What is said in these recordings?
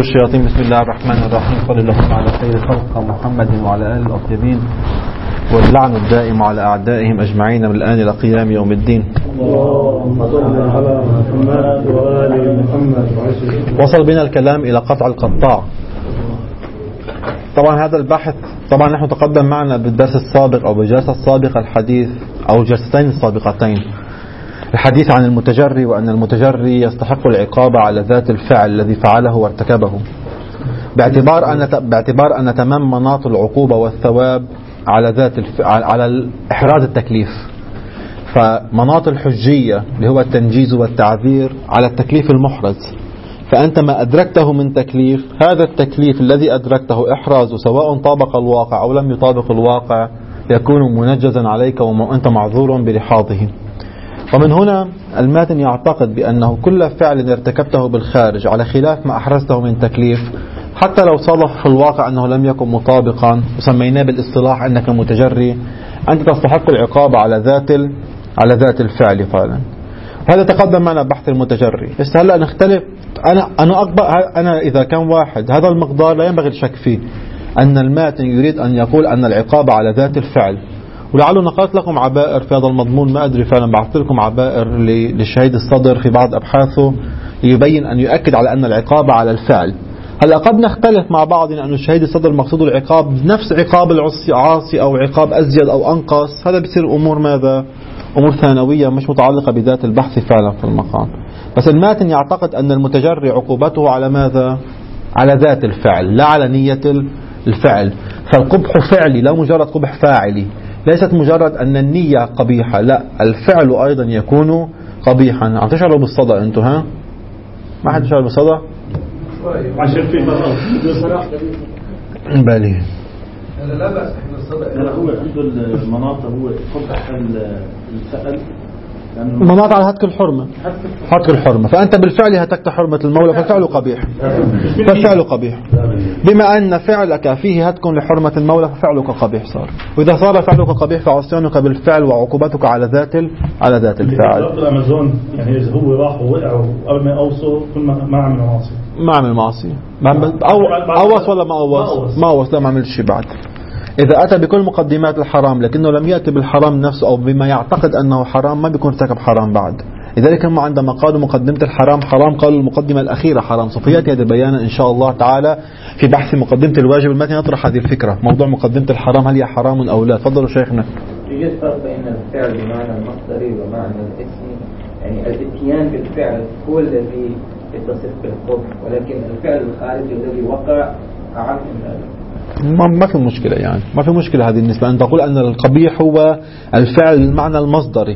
الشياطين. بسم الله الرحمن الرحيم. صلى الله على خير خلق محمد وعلى آله الأطيبين، واللعن الدائم على أعدائهم أجمعين من الآن إلى قيام يوم الدين. وصل بنا الكلام إلى قطع القطاع. طبعا هذا البحث نحن تقدم معنا بالدرس السابق أو بالجلسة السابقة الحديث أو الجلستين السابقتين الحديث عن المتجري، وأن المتجري يستحق العقاب على ذات الفعل الذي فعله وارتكبه، باعتبار أن تمام مناط العقوبة والثواب على إحراز التكليف. فمناط الحجية اللي هو التنجيز والتعذير على التكليف المحرز. فأنت ما أدركته من تكليف، هذا التكليف الذي أدركته إحرازه سواء طابق الواقع أو لم يطابق الواقع يكون منجزا عليك وأنت معذور بلحاظه. ومن هنا الماتن يعتقد بأنه كل فعل ارتكبته بالخارج على خلاف ما أحرزته من تكليف، حتى لو صادف في الواقع أنه لم يكن مطابقا وسميناه بالاصطلاح أنك متجري، أنت تستحق العقاب على ذات الفعل فعلا. وهذا تقدم معنا بحث المتجري. بس هلأ نختلف. أنا إذا كان واحد هذا المقدار لا ينبغي الشك فيه، أن الماتن يريد أن يقول أن العقاب على ذات الفعل. ولعله نقلت لكم عبائر في هذا المضمون، ما أدري فعلا، بعثت لكم عبائر للشهيد الصدر في بعض أبحاثه يبين أن يؤكد على أن العقاب على الفعل. هلا قد نختلف مع بعضنا أن الشهيد الصدر مقصود العقاب نفس عقاب العاصي أو عقاب أزيد أو أنقص. هذا بيصير أمور ماذا؟ أمور ثانوية مش متعلقة بذات البحث فعلا في المقام. بس الماتن يعتقد أن المتجري عقوبته على ماذا؟ على ذات الفعل لا على نية الفعل. فالقبح فعلي لا مجرد قبح فاعلي، ليست مجرد أن النية قبيحة، لا، الفعل أيضا يكون قبيحا. عم تشعروا بالصدى أنتم؟ ها؟ ما حد يشعر بالصدى؟ عشان في بصراحة بالي لا بأس احنا الصدى. لا هو عنده المناطق هو قبح الفعل، مناط على هتك الحرمة. فأنت بالفعل هتكت حرمة المولى فالفعل قبيح. بما أن فعلك فيه هتك لحرمة المولى ففعلك قبيح صار. وإذا صار فعلك قبيح فعصيانك بالفعل وعقوبتك على ذات الفعل. الأمازون يعني إذا هو راح ووقع وقبل ما أوصل كل ما عمل معصية أوص ولا ما أوص لا ما عمل شيء بعد. إذا أتى بكل مقدمات الحرام لكنه لم يأتي بالحرام نفسه أو بما يعتقد أنه حرام ما بيكون ارتكب حرام بعد. لذلك هم عندما قالوا مقدمة الحرام حرام قالوا المقدمة الأخيرة حرام. سوف يأتي هذا بيانا إن شاء الله تعالى في بحث مقدمة الواجب. المتن يطرح هذه الفكرة، موضوع مقدمة الحرام هل هي حرام أو لا. تفضلوا شيخنا. يوجد فرق بين الفعل بمعنى المصدري ومعنى الاسم. يعني الاتيان بالفعل هو الذي يتصف بالقبح، ولكن الفعل الخارجي الذي وقع أعم من ذلك. ما في مشكلة، يعني ما في مشكلة هذه النسبة أن تقول أن القبيح هو الفعل المعنى المصدري،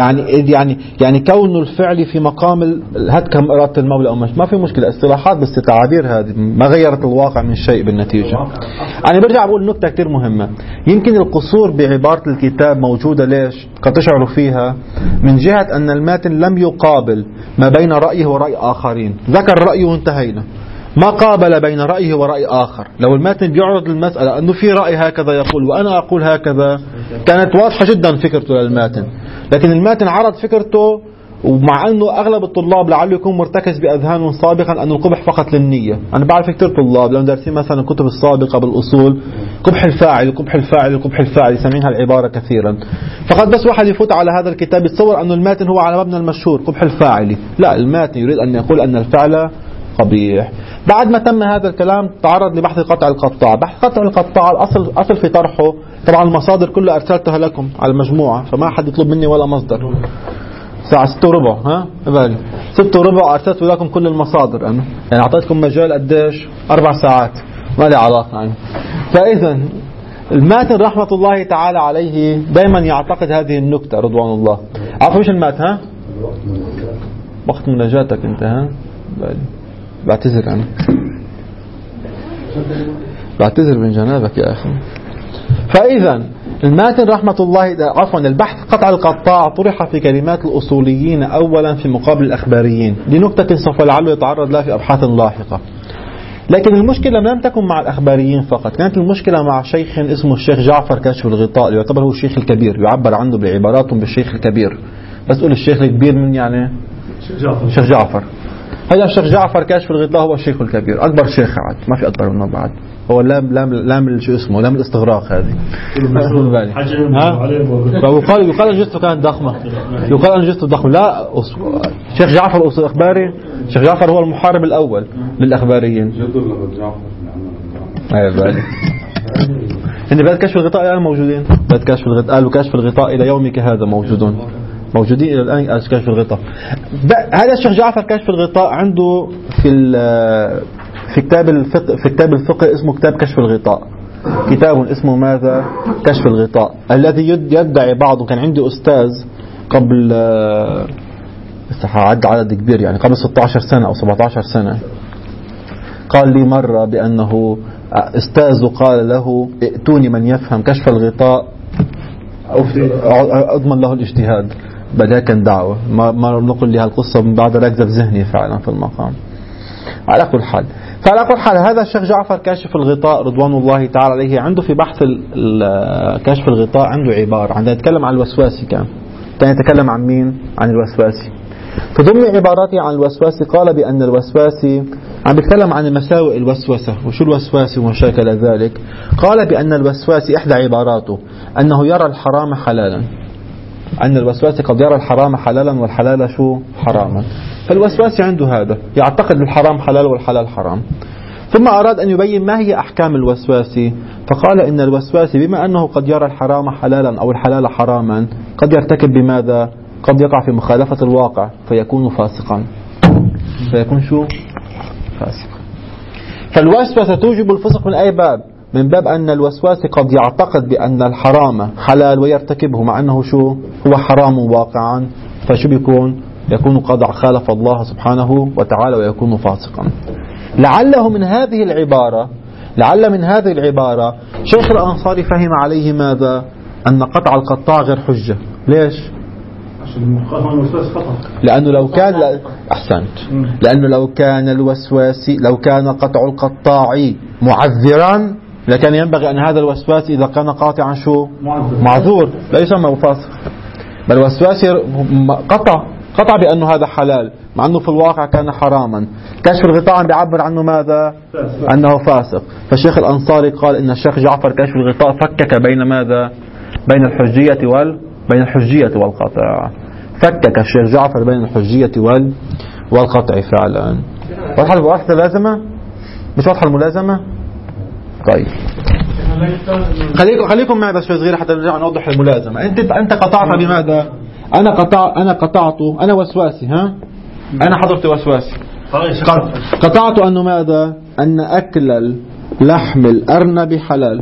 يعني كون الفعل في مقام الهتك إرادة المولى أو ما في مشكلة. اصطلاحات بس تعابير هذه ما غيرت الواقع من شيء بالنتيجة. أنا برجع بقول نكتة كتير مهمة. يمكن القصور بعبارة الكتاب موجودة، ليش؟ قد تشعروا فيها من جهة أن الماتن لم يقابل ما بين رأيه ورأي آخرين. ذكر رأيه وانتهينا، ما قابل بين رأيه ورأي آخر. لو الماتن بيعرض المسألة أنه في رأي هكذا يقول وأنا أقول هكذا كانت واضحة جدا فكرته للماتن، لكن الماتن عرض فكرته، ومع أنه أغلب الطلاب لعله يكون مرتكز بأذهانهم سابقا أن القبح فقط للنية. أنا بعرف كثير طلاب لو دارسين مثلا الكتب السابقة بالأصول قبح الفاعل يسمينها العبارة كثيرا. فقد بس واحد يفوت على هذا الكتاب يتصور أنه الماتن هو على مبنى المشهور قبح الفاعل. لا، الماتن يريد أن يقول أن الفعل قبيح. بعد ما تم هذا الكلام تعرض لبحث قطع القطاع. بحث قطع القطاع الأصل في طرحه، طبعا المصادر كلها أرسلتها لكم على المجموعة، فما حد يطلب مني ولا مصدر. الساعة 6:15 بالي 6:15 أرسلت لكم كل المصادر. يعني أعطيتكم مجال قديش 4 ساعات، ما لي علاقة يعني. فإذا الماتن رحمة الله تعالى عليه دائما يعتقد هذه النكتة رضوان الله. عارف مش المات وقت مناجاتك انت بالي بعتذر عنك، بعتذر من جنابك يا أخي. فإذا الماتن رحمة الله البحث قطع القطاع طرح في كلمات الأصوليين أولا في مقابل الأخباريين لنكتة سوف لعله يتعرض لها في أبحاث لاحقة. لكن المشكلة لم تكن مع الأخباريين فقط، كانت المشكلة مع شيخ اسمه الشيخ جعفر كاشف الغطاء، يعتبر هو الشيخ الكبير، يعبر عنه بعباراتهم بالشيخ الكبير. بس تقول الشيخ الكبير من يعني شيخ جعفر. هذا الشيخ جعفر كاشف الغطاء هو الشيخ الكبير، أكبر شيخ عاد، ما في أكبر منه بعد. هو لام شو اسمه، لام الاستغراق هذه. يقال أن جثته كانت ضخمة، يقال أن جثته ضخمة. لا، شيخ جعفر الأخباري، شيخ جعفر هو المحارب الأول للأخباريين. إن بعد كشف الغطاء الآن موجودين، بعد كشف الغطاء قالوا كشف الغطاء إلى يومك هذا موجودين إلى الآن كشف الغطاء. هذا الشيخ جعفر كشف الغطاء عنده في كتاب الفقه اسمه كتاب كشف الغطاء، كتاب اسمه ماذا؟ كشف الغطاء، الذي يدعي بعضه. كان عندي أستاذ قبل عد عدد كبير يعني قبل 16 سنة أو 17 سنة، قال لي مرة بأنه أستاذه قال له ائتوني من يفهم كشف الغطاء أضمن له الاجتهاد. بدأ كان دعوة، ما نقول لي هالقصة من بعد ركزة في ذهني فعلا في المقام. على كل حال هذا الشيخ جعفر كاشف الغطاء رضوان الله تعالى عليه عنده في بحث كشف الغطاء عنده عبارة عندما يتكلم عن الوسواسي. كان يتكلم عن مين؟ عن الوسواسي. في ضمن عباراته عن الوسواسي قال بأن الوسواسي عم بيتكلم عن مساوئ الوسوسة وشو الوسواسي وما شاكل ذلك. قال بأن الوسواسي إحدى عباراته أنه يرى الحرام حلالا، أن الوسواسي قد يرى الحرام حلالا والحلال شو؟ حراما. فالوسواسي عنده هذا، يعتقد الحرام حلال والحلال حرام. ثم أراد أن يبين ما هي أحكام الوسواسي، فقال إن الوسواسي بما أنه قد يرى الحرام حلالا أو الحلال حراما قد يرتكب بماذا؟ قد يقع في مخالفة الواقع فيكون فاسقا. فيكون شو؟ فاسقا. فالوسوسة توجب الفسق من أي باب؟ من باب أن الوسواسي قد يعتقد بأن الحرام حلال ويرتكبه مع أنه شو؟ هو حرام واقعا. فشو بيكون؟ يكون قد خالف الله سبحانه وتعالى ويكون فاسقا. لعل من هذه العبارة شيخ الأنصاري فهم عليه ماذا؟ أن قطع القطاع غير حجة. ليش؟ لأنه لو كان أحسنت، لأنه لو كان قطع القطاع معذرا لكان ينبغي أن هذا الوسواسي إذا كان قاطعا شو؟ معذور، لا يسمى فاسق. بل الوسواسي قطع بأنه هذا حلال مع أنه في الواقع كان حراما. كشف الغطاء بيعبر عنه ماذا؟ أنه فاسق. فالشيخ الأنصاري قال إن الشيخ جعفر كشف الغطاء فكك بين ماذا؟ بين الحجية والقطع. فكك الشيخ جعفر بين الحجية والقطع فعلا. واضحة الملازمة؟ مش واضحة الملازمة؟ طيب خليكم معي بس شوي صغيرة حتى نرجع نوضح الملازمة. أنت قطعت بماذا؟ أنا قطعت، أنا وسواسي، ها؟ أنا حضرت وسواسي، قطعت أنه ماذا؟ أن أكل لحم الأرنب حلال.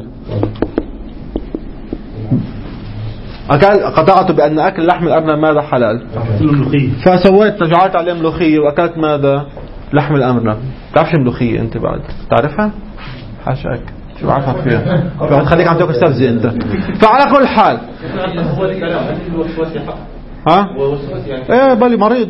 قطعت بأن أكل لحم الأرنب ماذا؟ حلال. فسويت جعلت عليه ملوخية وأكلت ماذا؟ لحم الأرنب. تعرفش ملوخية أنت بعد؟ تعرفها؟ حاشاك، شو عارفها فيها؟ خليك عم تاكل سبزي أنت. فعلى كل حال ها؟ ايه بالي مريض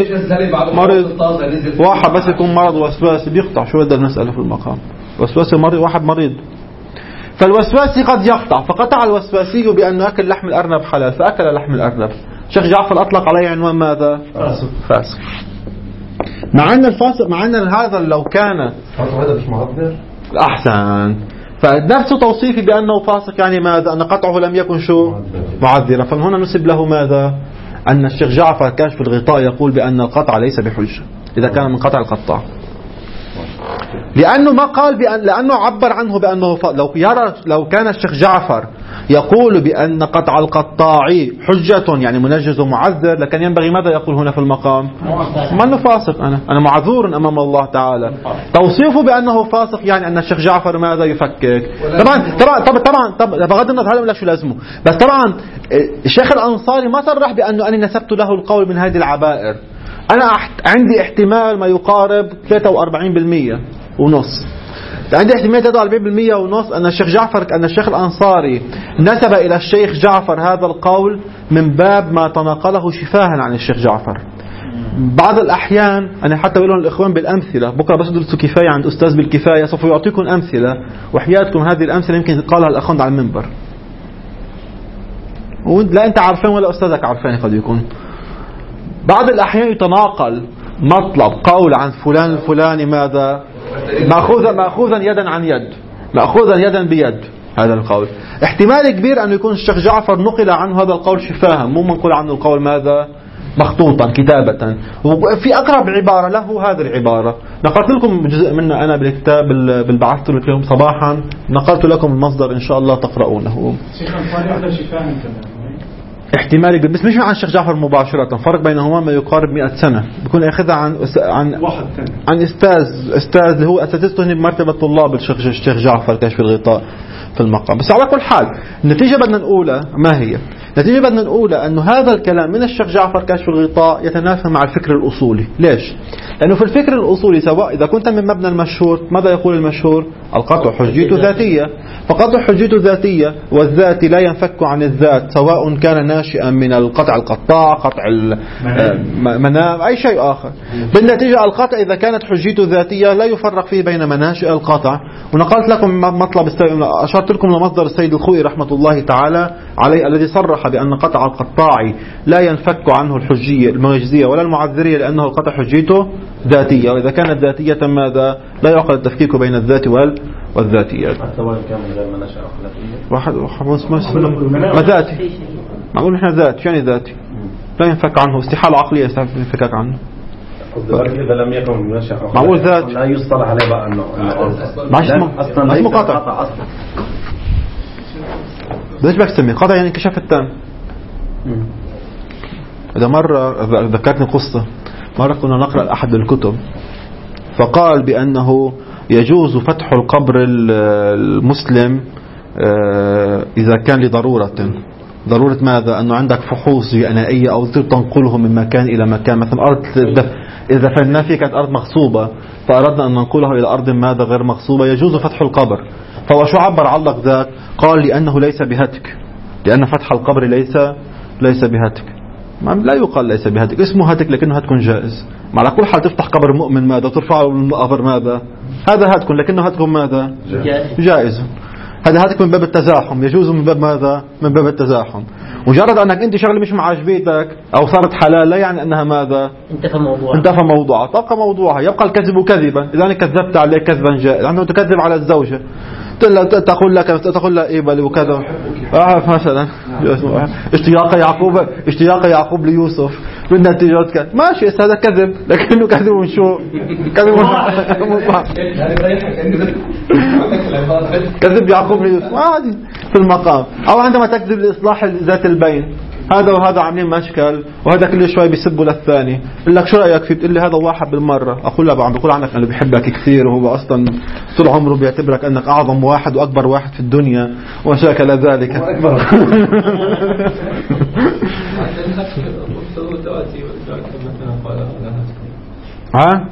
واحد بس يكون مرض وسواسي بيقطع. شو بدنا نسأله في المقام؟ وسواسي مريض، واحد مريض. فالوسواسي قد يقطع، فقطع الوسواسي بأن أكل لحم الأرنب حلال فأكل لحم الأرنب. شيخ جعفر أطلق عليه عنوان ماذا؟ فاسق. مع أن هذا لو كان هذا مش معذر أحسن، فنفس توصيفي بأنه فاسق يعني ماذا؟ أن قطعه لم يكن شو؟ معذرا. فهنا نسب له ماذا؟ أن الشيخ جعفر كاشف الغطاء يقول بأن القطع ليس بحجة إذا كان من قطع القطاع، لأنه ما قال لأنه عبر عنه بأنه لو كان الشيخ جعفر يقول بأن قطع القطاع حجة يعني منجز ومعذر لكن ينبغي ماذا يقول هنا في المقام؟ ما أنه فاسق، أنا معذور أمام الله تعالى. توصيفه بأنه فاسق يعني أن الشيخ جعفر ماذا؟ يفكك. طبعا بغض النظر هذا لا شو لازمه، بس طبعا الشيخ الأنصاري ما صرح بأنه أنا نسبت له القول من هذه العبائر. أنا عندي احتمال ما يقارب 43% ونص، عندي احتمال 43% ونص أن الشيخ الأنصاري نسب إلى الشيخ جعفر هذا القول من باب ما تناقله شفاها عن الشيخ جعفر. بعض الأحيان أنا حتى بقول لهم الإخوان بالأمثلة، بكرة بس درسوا كفاية عند أستاذ بالكفاية سوف يعطيكم أمثلة، وحياتكم هذه الأمثلة يمكن قالها الأخوان على المنبر لا أنت عارفين ولا أستاذك عارفين. قد يكون بعض الأحيان يتناقل مطلب قول عن فلان الفلاني ماذا مأخوذا يدا عن يد، مأخوذا يدا بيد هذا القول. احتمال كبير أن يكون الشيخ جعفر نقل عنه هذا القول شفاها، مو منقول عنه القول ماذا مخطوطا كتابة. وفي أقرب عبارة له هذه العبارة، نقلت لكم جزء منها أنا بالكتاب بالبعثت لكم صباحا، نقلت لكم المصدر إن شاء الله تقرؤونه. احتمال بس مش عن الشيخ جعفر مباشرة، فرق بينهما ما يقارب 100 سنة، بيكون أخذها عن أستاذ اللي هو أساتذته بمرتبة طلاب الشيخ جعفر كشف الغطاء في المقام. بس على كل حال النتيجة بدنا نقولها ما هي؟ النتيجة بدنا نقولها أنه هذا الكلام من الشيخ جعفر كشف الغطاء يتنافى مع الفكر الأصولي. ليش؟ لأنه في الفكر الأصولي سواء إذا كنت من مبنى المشهور، ماذا يقول المشهور؟ القطع حجيته ذاتية، فقطع حجيته ذاتية، والذات لا ينفك عن الذات سواء كان ناشئا من القطع القطاع، قطع المنام، أي شيء آخر. بالنتيجة القطع إذا كانت حجيته ذاتية لا يفرق فيه بين مناشئ القطع. ونقلت لكم مطلب أشرت لكم لمصدر السيد الخوئي رحمة الله تعالى عليه الذي صرح بأن قطع القطاع لا ينفك عنه الحجية المجزية ولا المعذرية لأنه القطع حجيته ذاتية، وإذا كانت ذاتية ماذا لا يعقل التفكيك بين الذات والذاتيات. سواء كان من غير مناشئ أخلاقية ما ذاتي، معقول إحنا ذات يعني ذاتي لا ينفك عنه، استحالة عقلية ينفك عنه. إذا لم يكن مناشئ أخلاقية معقول ذات لا يصطلح عليه بقى أنه أصلا اسمه قطع أصلا. ليش بسميه قطع؟ يعني انكشاف التام. إذا مرة ذكرتني قصة، مرة كنا نقرأ أحد الكتب فقال بأنه يجوز فتح القبر المسلم إذا كان لضرورة. ضرورة ماذا؟ أنه عندك فحوص جنائية أو تنقله من مكان إلى مكان، مثلا أرض إذا فلنا فيه كانت أرض مغصوبة فأردنا أن ننقله إلى أرض ماذا غير مغصوبة، يجوز فتح القبر. فهو شو عبر علق ذاك؟ قال لأنه ليس بهتك، لأن فتح القبر ليس بهتك. لا يقال ليس بهتك، اسمه هتك لكنه هتكون جائز. على كل حال تفتح قبر مؤمن ماذا ترفعه من القبر ماذا هذا هتكون، لكنه هتكون ماذا جائز. هذا هتك من باب التزاحم، يجوز من باب ماذا؟ من باب التزاحم. مجرد أنك أنت شغله مش معجبيتك أو صارت حلال لا يعني أنها ماذا انتفى موضوعها، تبقى موضوعها، يبقى الكذب كذبا. إذا كذبت عليه كذبا جائز، عنده تكذب على الزوجة تقول لها إيه بل وكذا مثلا اشتياق يعقوب ليوسف بالنتيجة كذا ماشي، هذا كذب لكنه كذب من شو؟ كذب يعقوب ليوسف عادي في المقام. أو عندما تكذب لإصلاح ذات البين، هذا وهذا عاملين مشكل وهذا كل شوي بيسبوا للثاني، يقول لك شو رأيك فيه؟ بتقول لي هذا واحد بالمرة. أقول له عم بقول عنك أنه بيحبك كثير وهو أصلا طول عمره بيعتبرك أنك أعظم واحد وأكبر واحد في الدنيا وشاكل ذلك. ها؟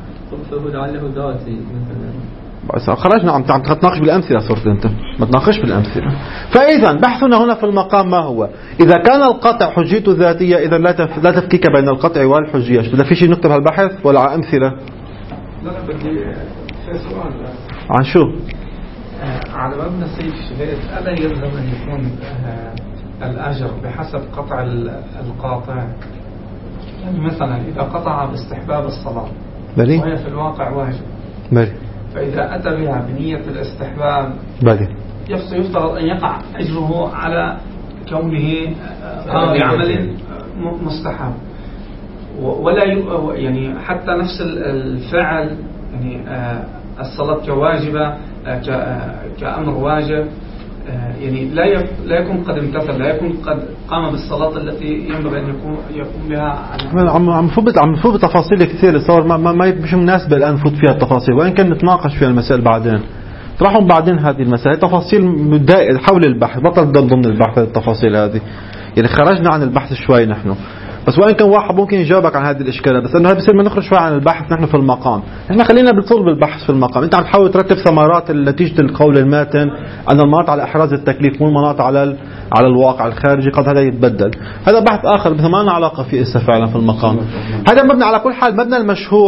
بس خرجنا عم تناقش بالأمثلة، صرت أنت ما تناقش بالأمثلة. فإذا بحثنا هنا في المقام ما هو؟ إذا كان القطع حجيته ذاتية إذا لا تفكيك بين القطع والحجية. إذا في شيء نكتب هالبحث ولا على أمثلة؟ لا بدي سؤال عن شو؟ على مبنى السيد الشهيد ألا يلزم أن يكون الأجر بحسب قطع القاطع؟ يعني مثلا إذا قطع باستحباب الصلاة وهي في الواقع واجب، فإذا أتى بها بنية الاستحباب يفترض أن يقع أجره على كونه بعمل مستحب، ولا يعني حتى نفس الفعل يعني الصلاة كواجبة كأمر واجب يعني لا يكون قد امتثل، لا يكون قد قام بالصلاة التي ينبغي أن يقوم بها. عم نفوت بتفاصيل كثير صار ما مش مناسبة الآن نفوت فيها التفاصيل، وإن كان نتناقش فيها المسائل بعدين. طرحهم بعدين هذه المسائل تفاصيل دائرة حول البحث، بطل ضمن البحث التفاصيل هذه، يعني خرجنا عن البحث شوي نحن. بس وإن كان واحد ممكن يجاوبك عن هذه الإشكالات، بس إنه بصير ما نخرج شوي عن البحث نحن في المقام. إحنا خلينا بالطول بالبحث في المقام. أنت عم تحاول ترتب ثمرات نتيجة القول الماتن أن المناط على إحراز التكليف مو المناط على الواقع الخارجي، قد هذا يتبدل. هذا بحث آخر بس ما لنا علاقة فيه إسا فعلا في المقام. هذا مبنى على كل حال مبنى المشهور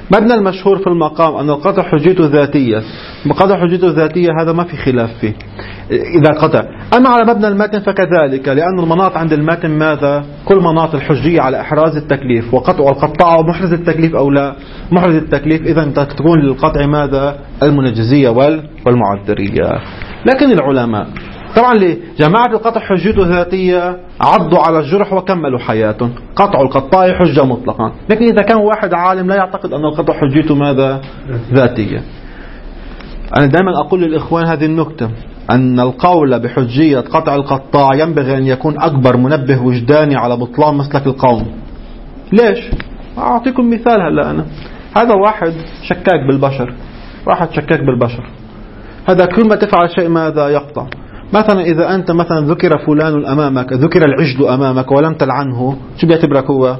مبنى المشهور في المقام أن القطع حجيته ذاتية. قطع حجيته ذاتية هذا ما في خلاف فيه إذا قطع. أما على مبنى المتن فكذلك، لأن المناط عند المتن ماذا؟ كل مناط الحجية على إحراز التكليف، وقطع القطاع محرز التكليف أو لا محرز التكليف، إذا تكون للقطع ماذا؟ المنجزية والمعذرية. لكن العلماء طبعا لجماعة القطع حجيته ذاتية عضوا على الجرح وكملوا حياتهم، قطع القطاع حجة مطلقا. لكن إذا كان واحد عالم لا يعتقد أن القطع حجيته ماذا؟ ذاتية. أنا دائما أقول للإخوان هذه النكتة، أن القول بحجية قطع القطاع ينبغي أن يكون أكبر منبه وجداني على بطلان مسلك القوم. ليش؟ أعطيكم مثال. هلا أنا هذا واحد شكاك بالبشر، واحد شكاك بالبشر، هذا كل ما تفعل شيء ماذا؟ يقطع. مثلا إذا أنت مثلا ذكر فلان أمامك، ذكر العجل أمامك ولم تلعنه، شو بيعتبرك هو؟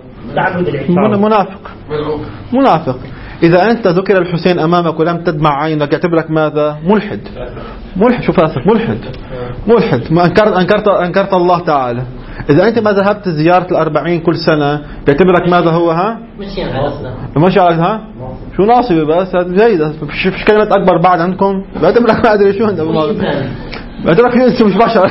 منافق. إذا أنت ذكر الحسين أمامك ولم تدمع عينك يعتبرك ماذا؟ ملحد. شو فاسق؟ ملحد. ما أنكرت الله تعالى. إذا أنت ما ذهبت زيارة الأربعين كل سنة بيعتبرك ماذا هو؟ مش ها؟ شو ناصبي؟ بس جيدة. مش كلمة أكبر بعد عندكم بيعتبرك ما أدري شو أنت بيعتبرك أنت مش بشر.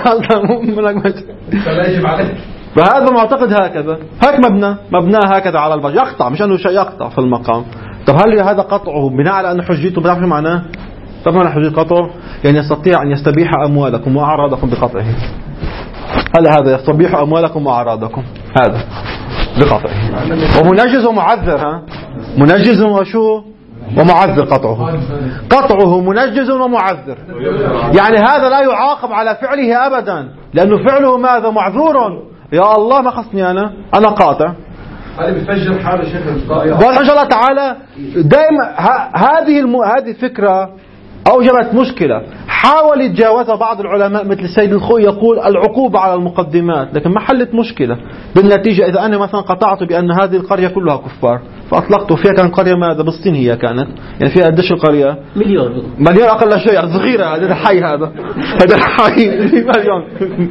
فهذا معتقد هكذا، هيك مبناه هكذا على البشر، يقطع مش أنه شيء يقطع في المقام. طب هل هذا قطعه بناء على أن حجيته بتعرف شو معناه؟ طبعا حجية قطع يعني يستطيع أن يستبيح أموالكم وأعراضكم بقطعه. هذا يستبيح أموالكم وأعراضكم هذا بقطعه. ومنجز ومعذر، منجز وشو ومعذر. قطعه منجز ومعذر، يعني هذا لا يعاقب على فعله أبدا، لأنه فعله ماذا؟ معذور. يا الله ما خصني أنا قاطع. هذا بيفجر حاله شيخ إن شاء الله تعالى. دائما هذه الفكرة أوجبت مشكلة حاول يتجاوزها بعض العلماء مثل السيد الخوي، يقول العقوبة على المقدمات، لكن ما حلت مشكلة. بالنتيجة إذا أنا مثلا قطعت بأن هذه القرية كلها كفار فأطلقته، فيها كانت قرية ماذا؟ بالصين هي كانت، يعني فيها قديش القرية؟ مليون أقل شيء، صغيرة. هذا الحي هذا الحي مليون.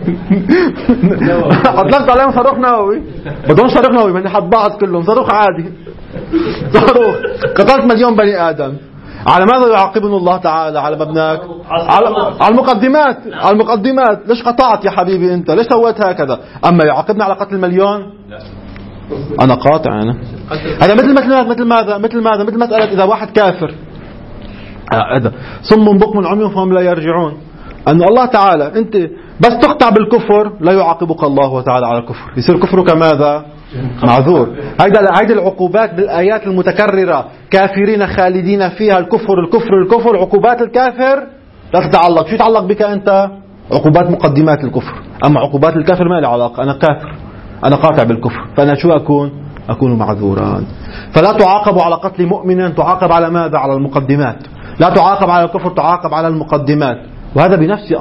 أطلقت عليهم صاروخ نووي، بدون صاروخ نووي من حد بعض كلهم صاروخ عادي، صاروخ. قتلت مليون بني آدم. على ماذا يعاقبنا الله تعالى؟ على مبناك على المقدمات. ليش قطعت يا حبيبي أنت؟ ليش سويت هكذا؟ أما يعاقبنا على قتل المليون؟ أنا قاطع. هذا مثل ماذا؟ مثل مسألة إذا واحد كافر هذا صم بكم عمي فهم لا يرجعون، أن الله تعالى أنت بس تقطع بالكفر لا يعاقبك الله تعالى على الكفر، يصير كفرك ماذا؟ معذور. هيدا العقوبات بالآيات المتكررة، كافرين خالدين فيها، الكفر. عقوبات الكافر لا تتعلق. شو يتعلق بك أنت؟ عقوبات مقدمات الكفر. أما عقوبات الكافر ما لي علاقة، أنا كافر، أنا قاطع بالكفر، فأنا شو أكون معذورا. فلا تعاقب على قتل مؤمن، تعاقب على ماذا؟ على المقدمات. لا تعاقب على الكفر، تعاقب على المقدمات. وهذا بنفسه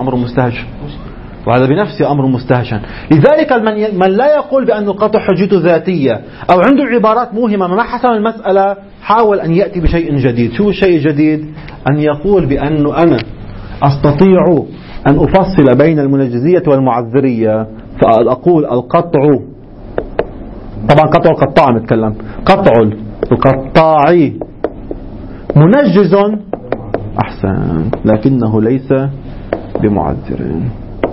أمر مستهجن. لذلك من لا يقول بأن القطع حجته ذاتية أو عنده عبارات موهمة ما حسم المسألة حاول أن يأتي بشيء جديد. شو الشيء الجديد؟ أن يقول بأنه أنا أستطيع أن أفصل بين المنجزية والمعذرية، فأقول القطع، طبعا قطع القطاع نتكلم، قطع القطاع منجز أحسن لكنه ليس بمعذر.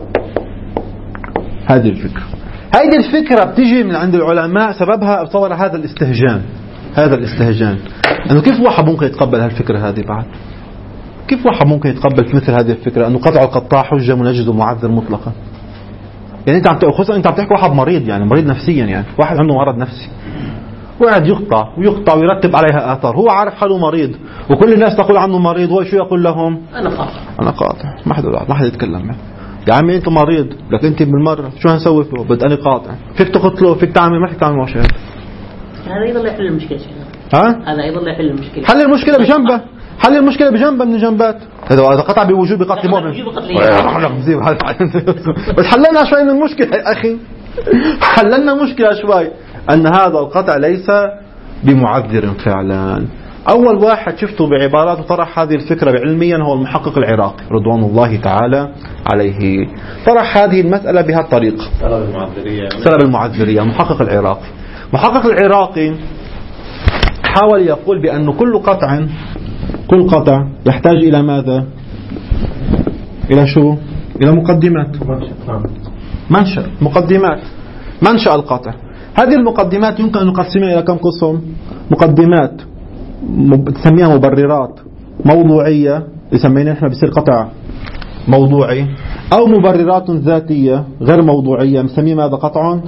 هذه الفكرة بتيجي من عند العلماء، سببها بصور هذا الاستهجان. أنه كيف واحد ممكن يتقبل هالفكرة هذه بعد؟ كيف واحد ممكن يتقبل مثل هذه الفكرة أنه قطع القطاع حجة منجز ومعذر مطلقا؟ يعني أنت عم تحكي واحد مريض، يعني مريض نفسيا، يعني واحد عنده مرض نفسي وقاعد يقطع ويرتب عليها آثار، هو عارف حاله مريض وكل الناس تقول عنه مريض، هو شو يقول لهم؟ أنا قاطع. ما حد يتكلم معه. يا عمي أنت مريض، لكن أنت بالمرة شو هنسوي فيه؟ بدأني قاطع. فيك تقتله، فيك تعمل، ما فيك تعمل معه. هذا يظل يحل المشكلة. هذا يظل يحل المشكلة. حل المشكلة بجنبه من الجنبات. إذا قطع بوجوب قتل مؤمن بس حللنا شوي من المشكلة يا أخي، حللنا مشكلة شوي أن هذا القطع ليس بمعذر فعلا. أول واحد شفته بعباراته طرح هذه الفكرة علميا هو المحقق العراقي رضوان الله تعالى عليه. طرح هذه المسألة بهالطريقة، سلب المعذرية. المحقق العراقي حاول يقول بأن كل قطع يحتاج إلى ماذا؟ إلى شو؟ إلى مقدمات. مقدمات منشأ القطع. هذه المقدمات يمكن أن نقسمها إلى كم قسم؟ مقدمات تسميها مبررات موضوعية، يسمينا إحنا بصير قطع موضوعي، أو مبررات ذاتية غير موضوعية نسميه ماذا؟ قطع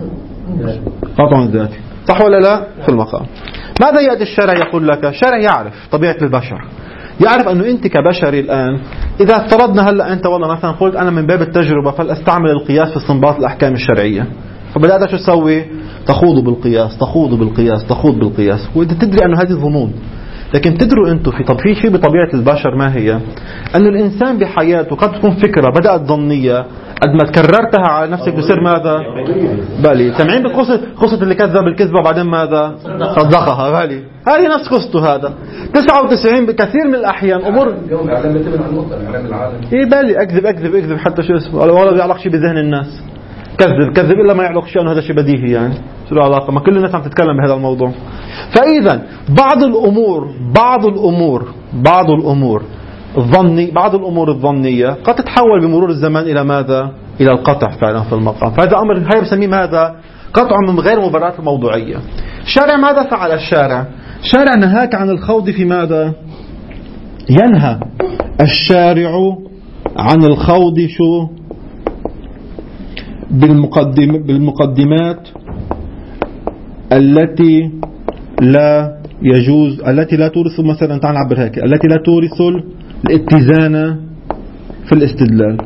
ذاتي. صح ولا لا؟ في المقام. ماذا يأتي الشرع يقول لك؟ الشرع يعرف طبيعة البشر، يعرف أنه أنت كبشري الآن إذا افترضنا هلأ أنت والله مثلا قلت أنا من باب التجربة فلأستعمل القياس في استنباط الأحكام الشرعية، فبدأت شو تسوي؟ تخوض بالقياس، وإنت تدري أنه هذه ظنون. لكن تدروا أنتم في شيء بطبيعة البشر ما هي؟ أن الإنسان بحياته قد تكون فكرة بدأت ظنية، قد ما تكررتها على نفسك بصير ماذا؟ بالي. سمعين بقصة اللي كذب الكذبة وبعدين ماذا؟ صدقها. بالي هذه نفس قصته. هذا 99 بكثير من الأحيان أمور بالي أكذب حتى شو اسمه ولا بيعلق شيء بذهن الناس. كذب إلا ما يعلق شيء أنه هذا شيء بديهي، يعني شو له علاقة؟ ما كل الناس عم تتكلم بهذا الموضوع. فإذا بعض الأمور الظنية قد تتحول بمرور الزمان إلى ماذا؟ إلى القطع فعلا في المقام. فهذا أمر هاي بسميه ماذا؟ قطع من غير مبررات الموضوعية. الشارع ماذا فعل؟ الشارع نهاك عن الخوض في ماذا؟ ينهى الشارع عن الخوض شو؟ بالمقدمات التي لا يجوز، التي لا تورث مثلا، تعال نعبر هيك، التي لا تورث الاتزان في الاستدلال.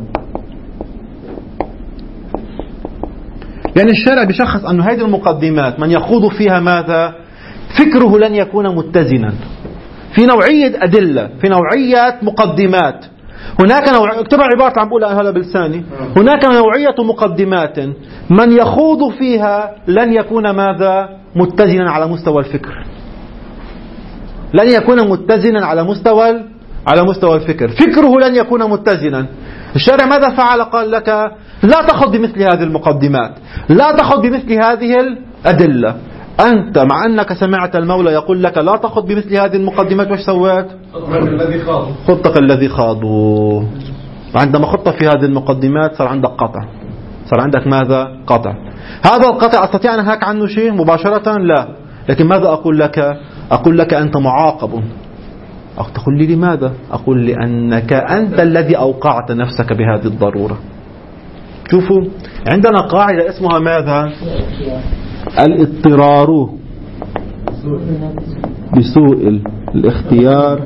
يعني الشارع بشخص أنه هذه المقدمات من يخوض فيها ماذا؟ فكره لن يكون متزنا في نوعية أدلة، في نوعية مقدمات. هناك اكتبوا عبارة عم بقولها هذا بلساني. هناك نوعية مقدمات من يخوض فيها لن يكون ماذا؟ متزنا على مستوى الفكر. لن يكون متزنا على مستوى الفكر. فكره لن يكون متزنا. الشارع ماذا فعل؟ قال لك لا تخض بمثل هذه المقدمات، لا تخض بمثل هذه الأدلة. أنت مع أنك سمعت المولى يقول لك لا تخض بمثل هذه المقدمات، وش سويت؟ خطك الذي خاضوا. عندما خضت في هذه المقدمات صار عندك قطع، صار عندك ماذا؟ قطع. هذا القطع أستطيع أن أنهاك عنه شيء مباشرة؟ لا. لكن ماذا أقول لك؟ أقول لك أنت معاقب. تقول لي لماذا؟ أقول لأنك أنت الذي أوقعت نفسك بهذه الضرورة. شوفوا عندنا قاعدة اسمها ماذا؟ الاضطرار بسوء الاختيار.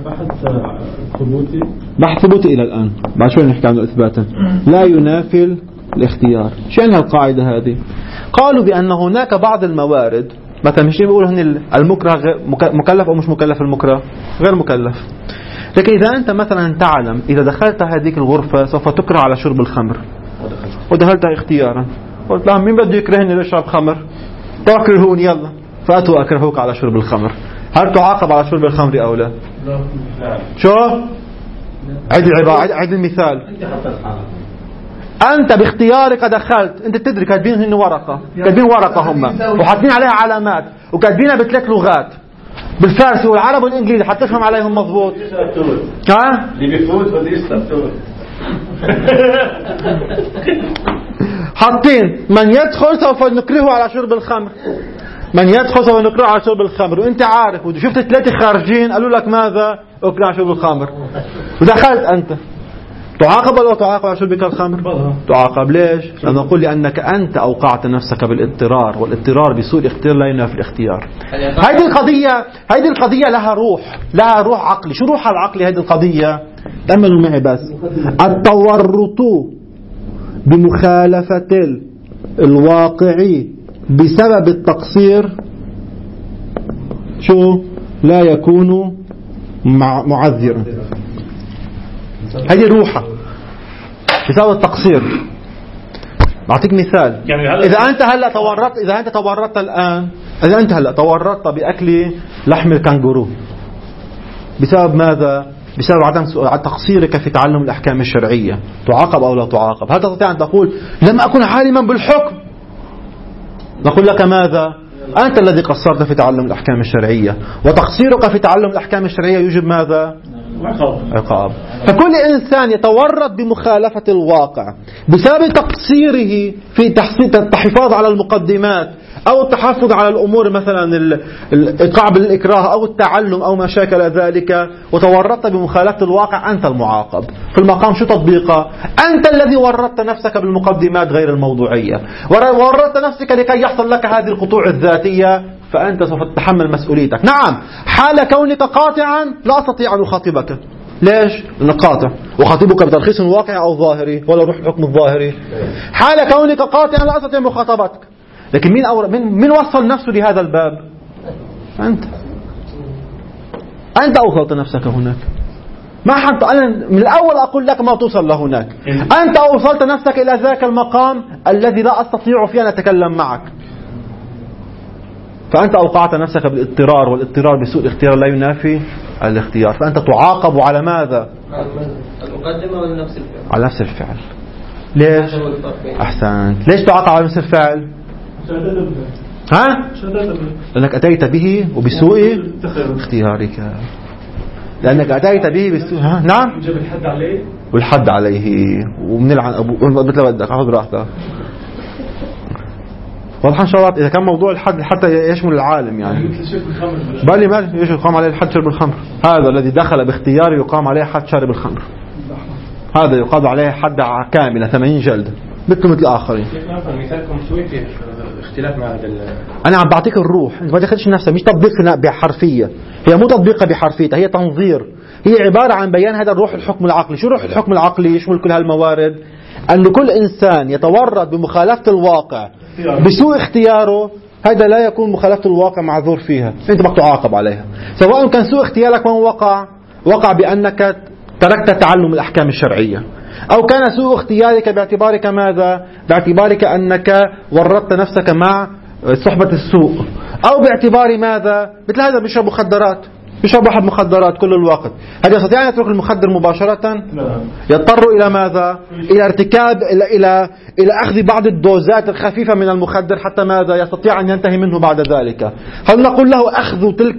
بحث ثبوتي إلى الآن، بعد شوي نحكي عنه إثباتا، لا ينافي الاختيار. شو يعني القاعدة هذه؟ قالوا بأن هناك بعض الموارد، مثلا مش بيقولوا هن المكره مكلف أو مش مكلف؟ المكره غير مكلف. لكن إذا أنت مثلا تعلم إذا دخلت هذه الغرفة سوف تكره على شرب الخمر ودخلتها اختيارا، قلت لهم مين بده يكرهني لأشرب خمر؟ تكرهون يلا، فأتوا أكرهوك على شرب الخمر. هل تعاقب على شرب الخمر أو لا؟ شو؟ عيد المثال. أنت باختيارك دخلت، أنت تدري كاتبين هن ورقة، كاتبين ورقة هم وحاطين عليها علامات وكاتبينها ب3 لغات، بالفارسي والعربي والإنجليزي، حتفهم عليهم مضبوط. ها؟ اللي بيفوت واللي يستفتون حاطين من يدخل سوف نكرهه على شرب الخمر، من يدخل سوف نكرهه على شرب الخمر. وانت عارف وشفت 3 خارجين قالوا لك ماذا؟ اكره على شرب الخمر، ودخلت انت، تعاقب ولا تعاقب على شربك الخمر؟ تعاقب. ليش؟ لأن نقول لأنك أنت أوقعت نفسك بالاضطرار، والاضطرار بسوء الاختيار لا ينافي الاختيار. هذه القضية لها روح عقلي. شو روح العقلي هذه القضية؟ تأملوا معي بس. التورط بمخالفة الواقع بسبب التقصير شو؟ لا يكون معذرا. هذه روحها بسبب التقصير. بعطيك مثال. إذا أنت هلأ تورطت بأكل لحم الكنغورو بسبب ماذا؟ بسبب عدم تقصيرك في تعلم الأحكام الشرعية، تعاقب أو لا تعاقب؟ هل تستطيع أن تقول لم أكن عالما بالحكم؟ نقول لك ماذا؟ أنت الذي قصرت في تعلم الأحكام الشرعية، وتقصيرك في تعلم الأحكام الشرعية يوجب ماذا؟ عقاب. فكل إنسان يتورط بمخالفة الواقع بسبب تقصيره في الحفاظ على المقدمات أو التحفظ على الأمور، مثلا الإيقاع بالإكراه أو التعلم أو ما شاكل ذلك، وتورطت بمخالفة الواقع، أنت المعاقب. في المقام شو تطبيقه؟ أنت الذي ورطت نفسك بالمقدمات غير الموضوعية، ورطت نفسك لكي يحصل لك هذه القطوع الذاتية، فأنت سوف تتحمل مسؤوليتك. نعم، حال كونك قاطعا لا أستطيع أن أخاطبك. ليش؟ لأنك قاطع، أخاطبك بترخيص واقعي أو ظاهري ولا روح الحكم الظاهري. حال كونك قاطعا لا أستطيع مخاطبتك. لكن مين وصل نفسه لهذا الباب؟ أنت أوصلت نفسك هناك. ما حتى أنا من الأول أقول لك ما توصل لهناك. أنت أوصلت نفسك إلى ذاك المقام الذي لا أستطيع فيه أن أتكلم معك. فأنت أوقعت نفسك بالاضطرار، والاضطرار بسوء الاختيار لا ينافي الاختيار. فأنت تعاقب على ماذا؟ المقدمة ولا نفس الفعل؟ على نفس الفعل. ليش؟ أحسنت. ليش تعاقب على نفس الفعل؟ لأنك أتيت به وبسوء اختيارك، لأنك أتيت به بسوء. نعم، جاب الحد عليه والحد عليه، وبنلعن أبوه مثل بدك. أخذ راحتك. واضح إن شاء الله. إذا كان موضوع الحد حتى يشمل العالم، يعني بالي ما يقام عليه الحد شرب الخمر. هذا الذي دخل باختياره يقام عليه حد شارب الخمر، هذا يقام عليه حد كاملة 80 جلدة مثل الآخرين. مثالكم شوي في اختلاف مع هذا. أنا عم بعطيك الروح، أنت ما تاخذش نفسك. مش تطبيق بحرفية، هي مو تطبيقها بحرفيتها، هي تنظير. هي عبارة عن بيان هذا الروح الحكم العقلي. شو روح الحكم العقلي؟ يشمل كل هالموارد. أن كل إنسان يتورط بمخالفة الواقع بسوء اختياره، هذا لا يكون مخالفة الواقع معذور فيها، أنت بدك تعاقب عليها. سواء كان سوء اختيارك من وقع بأنك تركت تعلم الأحكام الشرعية، أو كان سوء اختيارك باعتبارك ماذا؟ باعتبارك أنك ورطت نفسك مع صحبة السوء، أو باعتبار ماذا؟ مثل هذا بيشرب مخدرات، بيشرب واحد مخدرات كل الوقت، هل يستطيع أن يترك المخدر مباشرة؟ يضطر إلى ماذا؟ إلى ارتكاب إلى أخذ بعض الدوزات الخفيفة من المخدر حتى ماذا؟ يستطيع أن ينتهي منه بعد ذلك. هل نقول له أخذ تلك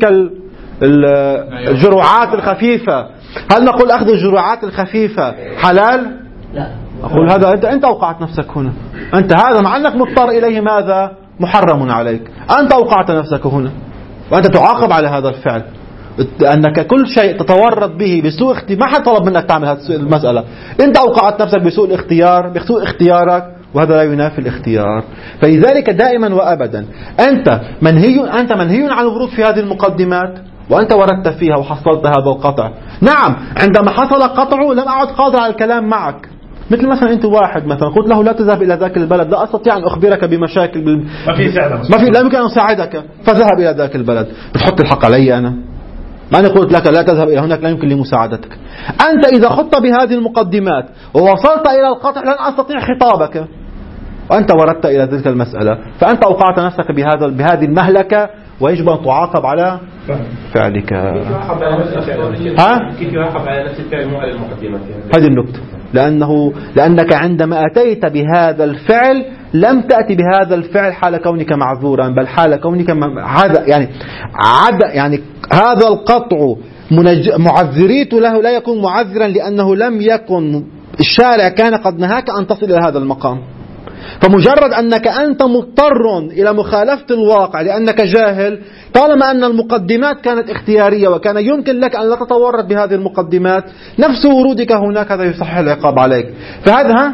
الجرعات الخفيفة؟ هل نقول أخذ الجرعات الخفيفة حلال؟ لا. أقول هذا أنت أوقعت نفسك هنا. أنت هذا مع أنك مضطر إليه ماذا؟ محرم عليك. أنت أوقعت نفسك هنا، وأنت تعاقب على هذا الفعل، أنك كل شيء تتورط به بسوء اختيار. ما حد طلب منك تعمل هذه المسألة، أنت أوقعت نفسك بسوء الاختيار، بسوء اختيارك، وهذا لا ينافي الاختيار. فلذلك دائما وأبدا أنت منهي عن الورود في هذه المقدمات، وأنت وردت فيها وحصلت هذا القطع. نعم، عندما حصل قطعه لم أعد قادر على الكلام معك. مثل مثلا أنت واحد مثلا قلت له لا تذهب إلى ذاك البلد، لا أستطيع أن أخبرك بمشاكل لا يمكن أن أساعدك، فذهب إلى ذاك البلد. بتحط الحق علي أنا؟ ما أنا قلت لك لا تذهب إلى هناك، لا يمكن لمساعدتك. أنت إذا خضت بهذه المقدمات ووصلت إلى القطع لن أستطيع خطابك، وأنت وردت إلى تلك المسألة، فأنت أوقعت نفسك بهذه المهلكة، ويجب أن تعاقب على فعلك. كيف يعاقب على نفس الفعل مو على المقدمات؟ هذه النقطة. لأنك عندما أتيت بهذا الفعل لم تأتي بهذا الفعل حال كونك معذورا، بل حال كونك يعني هذا القطع معذريته له لا يكون معذرا، لأنه لم يكن الشارع كان قد نهاك أن تصل إلى هذا المقام. فمجرد أنك أنت مضطر إلى مخالفة الواقع لأنك جاهل، طالما أن المقدمات كانت اختيارية وكان يمكن لك أن لا تتورط بهذه المقدمات، نفس ورودك هناك هذا يصحح العقاب عليك. فهذا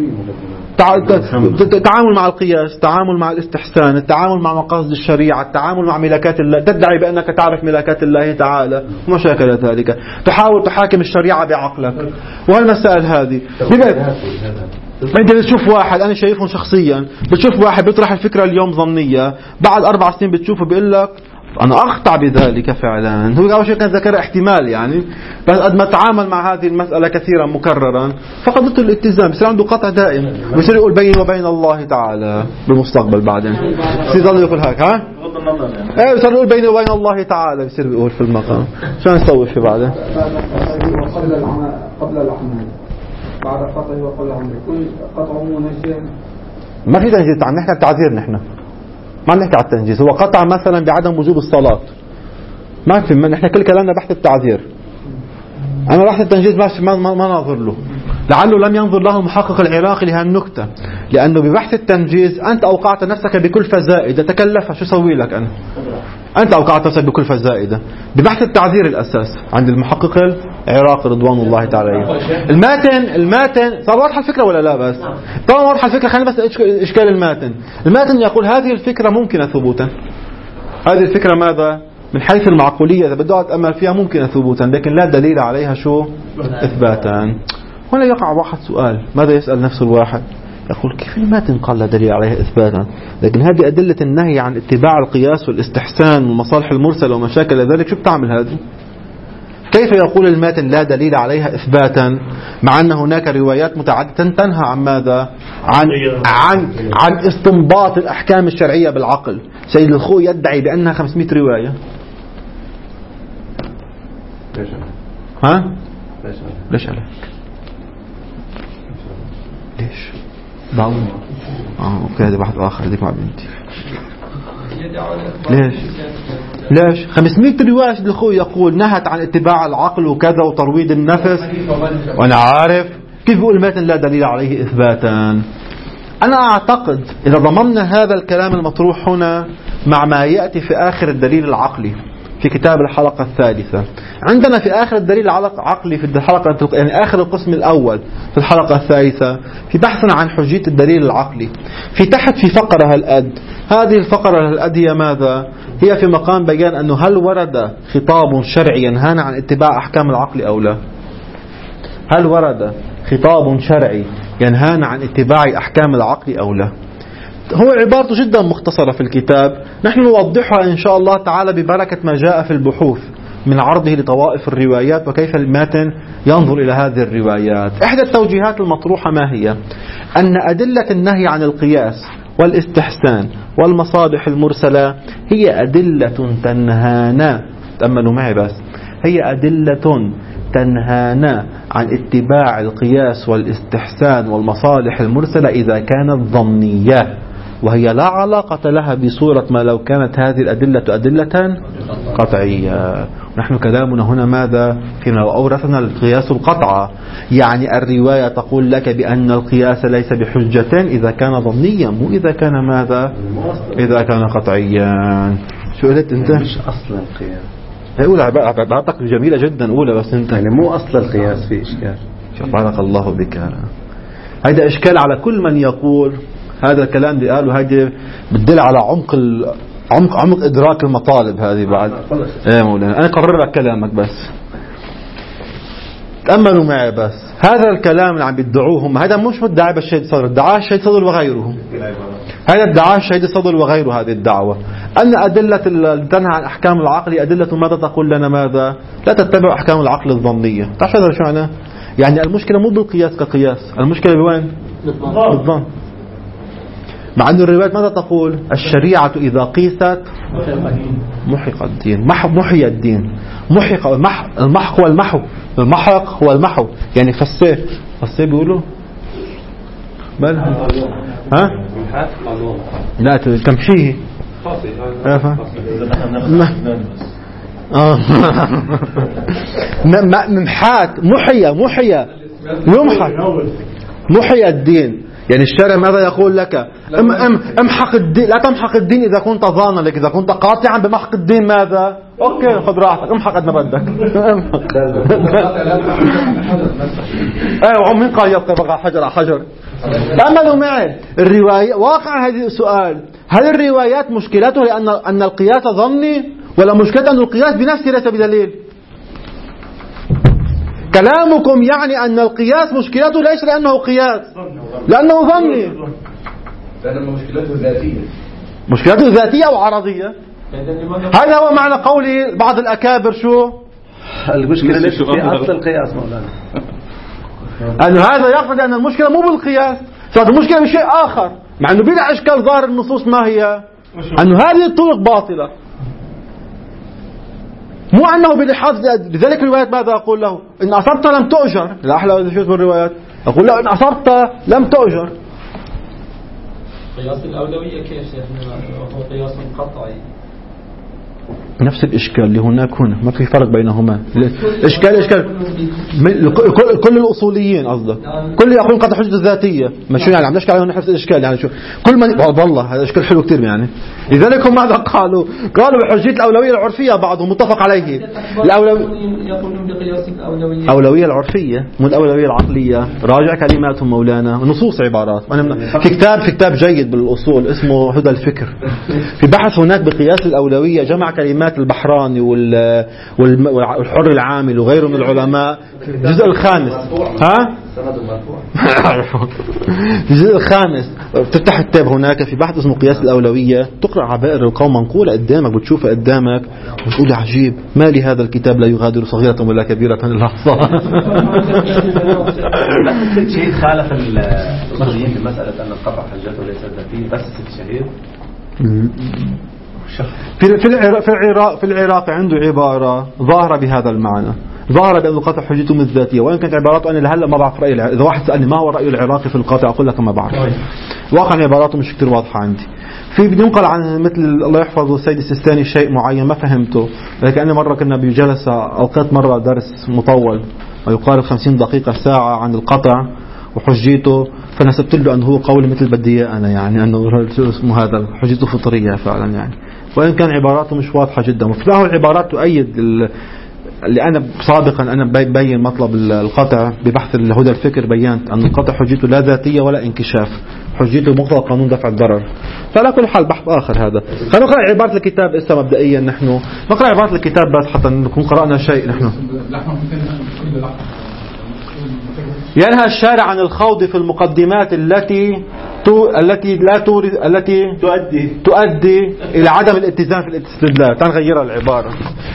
تعامل مع القياس، تعامل مع الاستحسان، التعامل مع مقاصد الشريعة، التعامل مع ملكات الله، تدعي بأنك تعرف ملكات الله تعالى وما شاكل ذلك، تحاول تحاكم الشريعة بعقلك، وهالمسائل هذه. انت بتشوف واحد، انا شايفهم شخصيا، بتشوف واحد بيطرح الفكرة اليوم ظنية، بعد 4 سنين بتشوفه بيقول لك انا اخطأ بذلك فعلا. هو اول شيء كان ذكر احتمال يعني، بس قد ما تعامل مع هذه المسألة كثيرا مكررا فقدت الاتزان، بصير عنده قطع دائم، بصير يقول بيني وبين الله تعالى بالمستقبل بعدين، بصير يضل يقول هيك بغض النظر يعني. ايه بصير يقول بيني وبين الله تعالى، بصير بيقول في المقام. شو نسوي في بعده؟ قبل العمل بعد قطعه وقبل العمل كل قطعه منجم. ما في تنجيز، نحن التعذير، نحن ما نحكي على التنجيز، هو قطع مثلا بعدم وجوب الصلاة، ما في، نحن كل كلامنا بحث التعذير. أنا بحث التنجيز ما ناظر له، لعله لم ينظر له المحقق العراقي لهالنكتة، لأنه ببحث التنجيز أنت أوقعت نفسك بكلفة زائدة تكلفها، شو سوي لك أنا؟ أنت أوقعت نفسك بكلفة زائدة. ببحث التعذير الأساس عند المحقق العراقي رضوان الله تعالى عليه. الماتن صار واضحة الفكرة ولا لا؟ بس طبعا واضحة الفكرة، خلينا بس إشكال الماتن يقول هذه الفكرة ممكنة ثبوتا، هذه الفكرة ماذا؟ من حيث المعقولية إذا بدأت أتأمل فيها ممكنة ثبوتا، لكن لا دليل عليها شو؟ إثباتا. هنا يقع واحد سؤال، ماذا يسأل نفس الواحد؟ يقول كيف الماتن قال لا دليل عليها إثباتا؟ لكن هذه أدلة النهي عن اتباع القياس والاستحسان والمصالح المرسلة وما شاكل ذلك، شو بتعمل هذه؟ كيف يقول الماتن لا دليل عليها إثباتا مع أن هناك روايات متعددة تنهى عن ماذا؟ عن استنباط الأحكام الشرعية بالعقل. سيد الخوي يدعي بأنها 500 رواية. ها؟ ليش عليك؟ ليش؟ بعون. اوكي هذا واحد آخر، هذيك مع بنتي. ليش 500 رواية الأخوة يقول نهت عن اتباع العقل وكذا وترويض النفس، وأنا عارف كيف بيقول المتن لا دليل عليه إثباتا. أنا أعتقد إذا ضممنا هذا الكلام المطروح هنا مع ما يأتي في آخر الدليل العقلي في كتاب الحلقة الثالثة، عندنا في آخر الدليل العقلي في الحلقة، يعني آخر القسم الأول في الحلقة الثالثة، في بحثنا عن حجية الدليل العقلي، في تحت في فقرة هالقد، هذه الفقرة هالقد هي ماذا؟ هي في مقام بيان أنه هل ورد خطاب شرعي ينهانا عن اتباع أحكام العقل أو لا؟ هل ورد خطاب شرعي ينهانا عن اتباع أحكام العقل أو لا؟ هو عبارته جدا مختصرة في الكتاب، نحن نوضحها إن شاء الله تعالى ببركة ما جاء في البحوث من عرضه لطوائف الروايات وكيف الماتن ينظر إلى هذه الروايات. إحدى التوجيهات المطروحة ما هي؟ أن أدلة النهي عن القياس والاستحسان والمصالح المرسلة هي أدلة تنهانا، تأملوا معي بس، هي أدلة تنهانا عن اتباع القياس والاستحسان والمصالح المرسلة إذا كانت ظنية، وهي لا علاقة لها بصورة ما لو كانت هذه الأدلة أدلة قطعية. نحن كلامنا هنا ماذا؟ فيما لو أورثنا القياس القطع، يعني الرواية تقول لك بأن القياس ليس بحجة إذا كان ظنيا، مو إذا كان ماذا؟ إذا كان قطعيا. شو قلت أنت؟ مش أصل القياس. أولى عبارتك جميلة جدا، أولى بس أنت يعني مو أصل القياس في إشكال. بارك الله بك. هذا إشكال على كل من يقول هذا الكلام اللي قاله، هذا بتدل على عمق إدراك المطالب هذه بعد. إيه مولانا أنا قرر لك كلامك بس تأملوا معي بس. هذا الكلام اللي عم بيدعوهم هذا مش مدعي بالشهيد صدر، ادعاه الشهيد صدر وغيره، هذا ادعاه الشهيد صدر وغيره. هذه الدعوة أن أدلة تنهى عن أحكام العقل أدلة ماذا تقول لنا؟ ماذا؟ لا تتبع أحكام العقل الظنية. تعرف هذا شو معناه؟ يعني المشكلة مو بالقياس كقياس، المشكلة بوين؟ بالظن. مع أن الروايات ماذا تقول؟ الشريعة إذا قيست محق الدين، محي الدين، محق المحق هو المحو، المحق هو المحو، يعني فسيه بيقولوا بالها ها؟ لا تمحيه ممحات محيا محي الدين. يعني الشرع ماذا يقول لك؟ امحق الدين، لا تمحق الدين إذا كنت ظانا، لك إذا كنت قاطعا بمحق الدين ماذا؟ أوكي خذ راحتك، امحق قد ما بدك. أيوة، مين قال يبقى حجر على حجر؟ تأملوا معي الرواية. واقع هذا السؤال، هل الروايات مشكلتها لأن القياس ظني، ولا مشكلة أن القياس بنفسه ليس بدليل؟ كلامكم يعني أن القياس مشكلته ليس لأنه قياس، لأنه ظني، لأن مشكلته ذاتية، مشكلته ذاتية أو عرضية. هذا هو معنى قول بعض الأكابر. شو المشكلة ليش في أصل القياس مولانا؟ أن هذا يقصد أن المشكلة مو بالقياس، صارت المشكلة بشيء آخر، مع أنه بلا إشكال ظاهر النصوص ما هي؟ أن هذه الطرق باطلة، مو أنه بلحاظ. لذلك الروايات ماذا أقول له؟ إن أصبت لم تؤجر. لا أحلى إذا شو اسم الروايات؟ أقول له إن أصبت لم تؤجر. قياس الأولوية كيف شيخنا وهو قياس قطعي؟ نفس الإشكال اللي هناك هنا، ما في فرق بينهما. إشكال كل الأصوليين قصدك، كل يقولون قطع حجة ذاتية، ما شو يعني عم نشكل عليهم نفس الإشكال يعني شو كل من والله هذا إشكال حلو كتير يعني. لذلك هم ماذا قالوا بحجية الأولوية العرفية، بعضهم متفق عليه. يقولون بقياس الأولوية الأولوية العرفية مو الأولوية العقلية. راجع كلماتهم مولانا ونصوص عبارات. أنا في كتاب جيد بالأصول اسمه هدى الفكر، في بحث هناك بقياس الأولوية جمع كلمات البحراني والحر العامل وغيره من العلماء. الجزء الخامس الجزء الخامس بتفتح الكتاب هناك في بحث اسمه قياس الأولوية، تقرأ عبائر القوم منقولة قدامك، بتشوفها قدامك وتقول عجيب ما لي هذا الكتاب لا يغادر صغيرة ولا كبيرة إلا أحصاها. ست شهيد خالف المصريين بمسألة أن القطع حجته ليس ذاتية، بس ست شهيد في العراق عنده عبارة ظاهرة بهذا المعنى، ظاهرة بأن القطع حجته مش ذاتية، وإن كانت عباراته أنا لهلا ما بعرف رأي. إذا واحد سألني ما هو الرأي العراقي في القطع أقول لك ما بعرف. واقعا عباراته مش كتير واضحة عندي. في بننقل عن مثل الله يحفظه السيد السيستاني شيء معين ما فهمته، لكن أنا مرة كنا بجلسة أوقات مرة درس مطول ويقارب 50 دقيقة ساعة عن القطع وحجيته، فنسبت له أنه هو قول مثل بدي أنا يعني أنه اسمه هذا حجته فطرية فعلا يعني، وإن كان عباراته مش واضحة جدا. وفيه العبارات تؤيد اللي أنا سابقا أنا ببين مطلب القطع ببحث الهدى الفكر، بيانت أن القطع حجته لا ذاتية ولا انكشاف، حجته مقتضى قانون دفع الضرر. فعلى كل حال بحث آخر هذا. خلينا نقرأ عبارة الكتاب إسا مبدئيا، نحن نقرأ عبارة الكتاب بس حتى نكون قرأنا شيء. نحن ينهى الشارع عن الخوض في المقدمات التي تؤدي إلى عدم الاتزان في الاستدلال. تعال نغيرها العبارة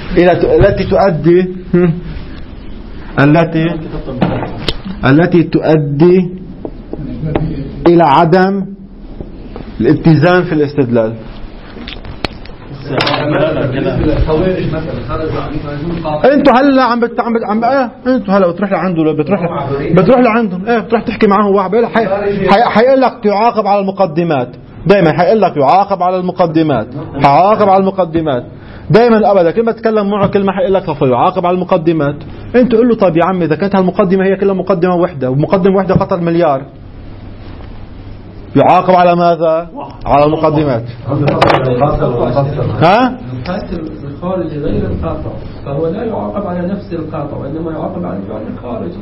التي تؤدي إلى عدم الاتزان في الاستدلال. انتوا هلا عم انتوا هلا بتروح لعنده بتروح لعندهم بتروح تحكي معهم واحد حيقول لك يعاقب على المقدمات، دائما حيقول لك يعاقب على المقدمات دائما ابدا. كلمه تتكلم معه كلمه حيقول لك يعاقب على المقدمات. انتوا قول له طيب يا عمي اذا كانت هالمقدمه هي كلها مقدمه واحده ومقدمه واحده قتل مليار، يعاقب على ماذا؟ على المقدمات. الخارجي غير القاطع فهو لا يعاقب على نفس القاطع وإنما يعاقب على الفعل الخارجي.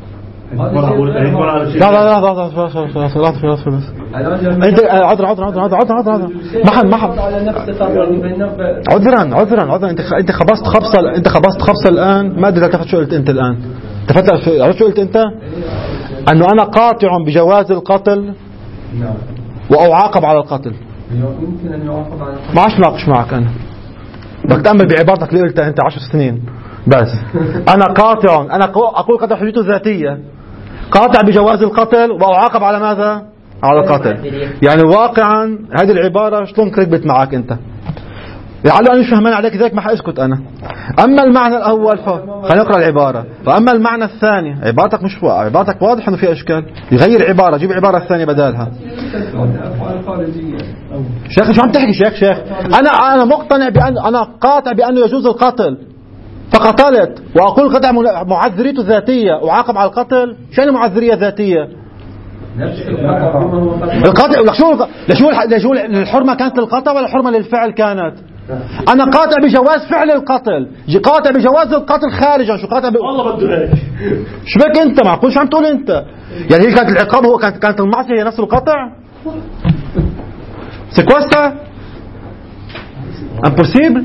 انت خبصت خبصة الآن ما ادري شو قلت انت الآن. عرفت شو قلت انت؟ انه انا قاطع بجواز القتل وأعاقب على القتل. يمكن أن يعاقب على القتل. ما عادش ناقش معك أنا، بدك تأمل بعبارتك اللي قلتها أنت 10 سنين بس. أنا قاطع، أنا أقول قطع حجته ذاتية، قاطع بجواز القتل وأعاقب على ماذا؟ على القتل. يعني واقعا هذه العبارة شلون كركبت معك أنت؟ لعله أنا مش فهمان عليك ذلك ما حأسكت أنا. أما المعنى الأول خلينا نقرأ العبارة. وأما المعنى الثاني عبارتك مش عبارتك واضح إنه فيها إشكال، يغير عبارة، جيب عبارة الثانية بدالها. شيخ شو عم تحكي شيخ؟ أنا مقتنع بأن أنا قاطع بأنه يجوز القتل فقتلت، وأقول قطع معذريته ذاتية وعاقب على القتل. شو يعني معذرية ذاتية؟ القطع لشو الحرمة كانت للقطع ولا الحرمة للفعل كانت؟ أنا قاطع بجواز فعل القتل، قاطع بجواز القتل خارجا. شو قاطع والله بده هيك. شو بك أنت معقول شو عم تقول أنت؟ يعني هي كانت العقاب هو كانت المعصية هي نفس القطع؟ سكوستا امبوسيبل.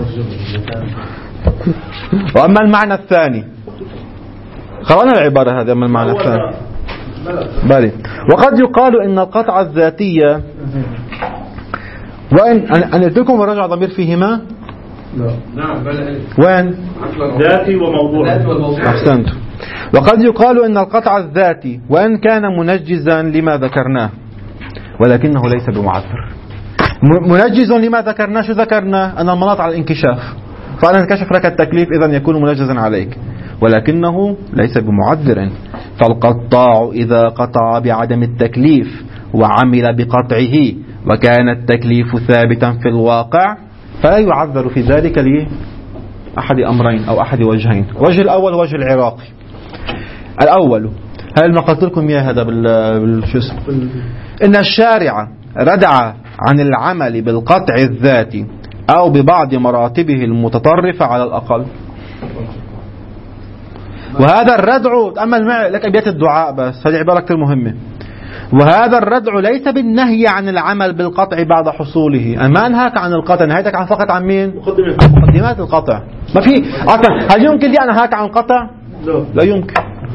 وأما المعنى الثاني قرأنا العبارة هذه. أما المعنى الثاني بالي. وقد يقال إن القطع الذاتية وإن أنا قلت لكم ورجع ضمير فيهما. نعم وين؟ ذاتي وموضوع. أحسنت. وقد يقال إن القطع الذاتي وإن كان منجزا لما ذكرناه ولكنه ليس بمعذر. منجز لما ذكرناه. شو ذكرنا؟ أن المناط على الانكشاف، فأنا انكشف لك التكليف إذن يكون منجزا عليك، ولكنه ليس بمعذر. فالقطاع إذا قطع بعدم التكليف وعمل بقطعه وكان التكليف ثابتا في الواقع فلا يعذر في ذلك لأحد أمرين أو أحد وجهين. وجه الأول وجه العراقي. الأول هل ما قلت لكم إياه هذا بالجسم إن الشارع ردع عن العمل بالقطع الذاتي أو ببعض مراتبه المتطرفة على الأقل. وهذا الردع تأمل معي لك أبيات الدعاء بس هذه عبارة كثير مهمة. وهذا الردع ليس بالنهي عن العمل بالقطع بعد حصوله. أنا ما أنهاك عن القطع، نهيتك عن فقط عن مين؟ مقدمات القطع. ما في أصلا هل يمكن لي أن أنهاك عن القطع؟ لا يمكن.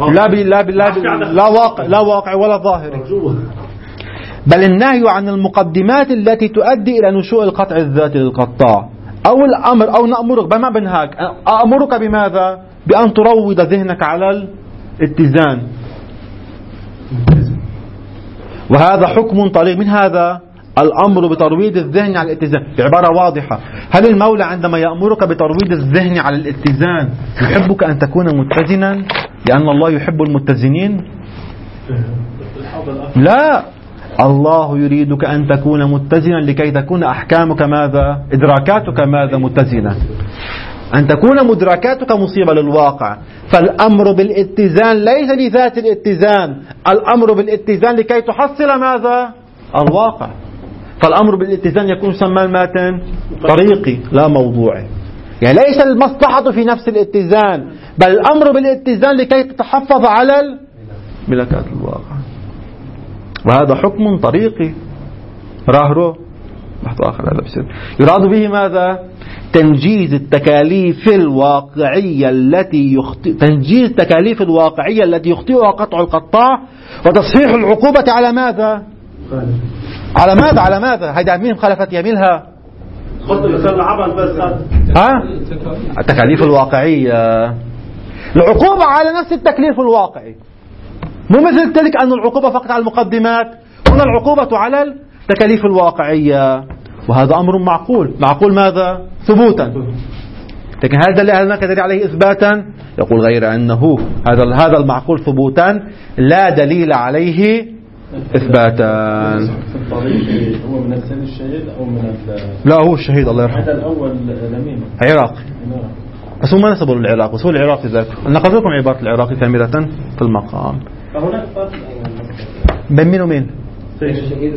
لا واقع ولا ظاهري. بل النهي عن المقدمات التي تؤدي إلى نشوء القطع الذاتي للقطاع أو الأمر أو نأمرك بما بنهاك. أأمرك بماذا؟ بأن تروض ذهنك على الاتزان. وهذا حكم طريق من هذا الأمر بترويض الذهن على الاتزان بعبارة واضحة. هل المولى عندما يأمرك بترويض الذهن على الاتزان يحبك أن تكون متزنا لأن الله يحب المتزنين؟ لا، الله يريدك أن تكون متزنا لكي تكون أحكامك ماذا؟ إدراكاتك ماذا؟ متزنة. أن تكون مدركاتك مصيبة للواقع. فالأمر بالاتزان ليس لذات الاتزان، الأمر بالاتزان لكي تحصل ماذا؟ الواقع. فالأمر بالاتزان يكون سمى الماتن طريقي لا موضوعي. يعني ليس المصلحة في نفس الاتزان، بل الأمر بالاتزان لكي تتحفظ على ملكات الواقع. وهذا حكم طريقي راهرو بحث آخر هذا بسيط. يراد به ماذا؟ تنجيز التكاليف الواقعية التي يخطئها قطع القطاع وتصحيح العقوبة على ماذا؟ على ماذا؟ هيدا مين خلفت يميلها؟ التكاليف الواقعية. العقوبة على نفس التكليف الواقعي، مو مثل تلك أن العقوبة فقط على المقدمات، هنا العقوبة على التكاليف الواقعية. وهذا أمر معقول ماذا؟ ثبوتا. لكن هل هناك دليل عليه إثباتا؟ يقول غير أنه هذا المعقول ثبوتا لا دليل عليه إثباتا. هو من السن الشهيد أو من لا هو الشهيد الله يرحمه. هذا الأول لمين؟ عراقي. بس هو ما نسبه للعراق، بس هو العراقي ذاك. نقل لكم عبارة العراقي كاملة في المقام. فهناك فرق بين مين ومين؟ الشهيد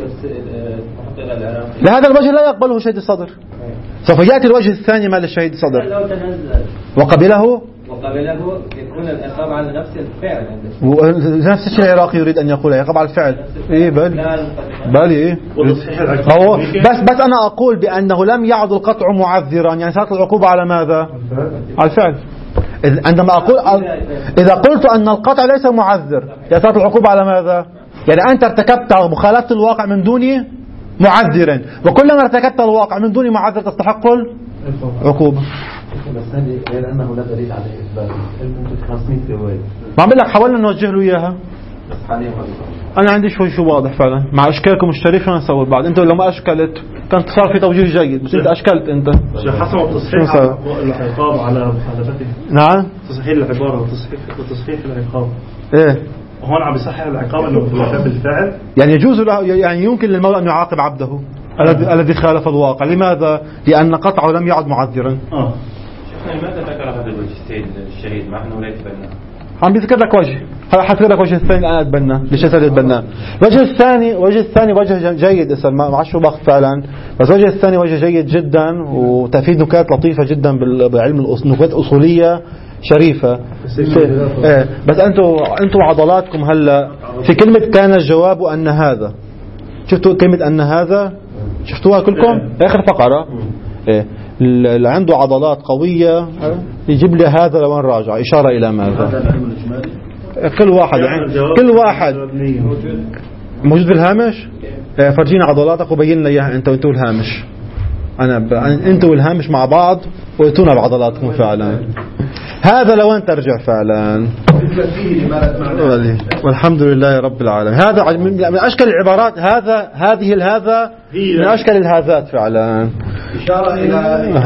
لا هذا الوجه لا يقبله شهيد الصدر. سوف يأتي الوجه الثاني مال الشهيد الصدر. لو تنزل وقبله يكون العقاب على نفس الفعل. نفس الشيء العراقي يريد أن يقول يعاقب على الفعل. إيه بالي إيه. هو بس أنا أقول بأنه لم يعد القطع معذرا، يعني صارت العقوبة على ماذا؟ على الفعل. عندما أقول إذا قلت أن القطع ليس معذر، يعني صارت العقوبة على ماذا؟ يعني أنت ارتكبت مخالفة الواقع من دون معذر، وكلما ارتكبت الواقع من دون معذر تستحق العقوبة. بس هذه غير أنه لا دليل على إثبات. ممكن 500 رواية. ما عم بقول لك حاولنا نوجه له إياها. بس حاليا أنا عندي شو واضح فعلا مع أشكالكم الشريف. شو نسوي بعد؟ أنت لو ما أشكلت كان صار في توجيه جيد، بس أنت أشكلت. أنت حسب تصحيح العقاب على مخالفته. نعم. تصحيح العبارة وتصحيح العقاب. إيه. هون عم يصحح العقاب انه بالفعل. يعني يجوز له، يعني يمكن للمولى ان يعاقب عبده الذي خالف الواقع. لماذا؟ لان قطعه لم يعد معذرا. شيخنا لماذا ذكر هذا الوجه الشهيد مع انه لا يتبنى؟ عم بيذكر لك وجه، حذكر لك وجه الثاني انا اتبنى. ليش اتبنى؟ الوجه الثاني وجه جيد. ما عادش شو بخت فعلا، بس الوجه الثاني وجه جيد جدا وتفيد نكات لطيفه جدا بعلم نكات اصوليه شريفة. بس انتوا عضلاتكم هلا في كلمة كان الجواب أن هذا. شفتوا كلمة أن هذا؟ شفتوها كلكم؟ آخر فقرة. اللي عنده عضلات قوية يجيب لي هذا لو راجع إشارة إلى ماذا؟ كل واحد موجود بالهامش. فرجينا عضلاتك وبين لي إياها أنت وأنتوا الهامش. أنتوا والهامش مع بعض وأتونا بعضلاتكم فعلا. هذا لو أن ترجع فعلا. والحمد لله رب العالمين. هذا من أشكال العبارات. هذا من أشكال الهذات فعلا. إشارة إلى